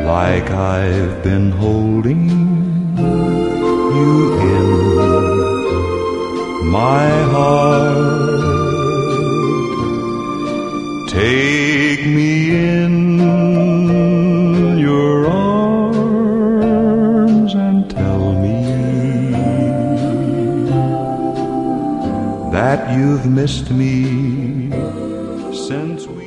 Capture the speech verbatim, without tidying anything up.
like I've been holding you in my heart. Take me in your arms and tell me that you've missed me since we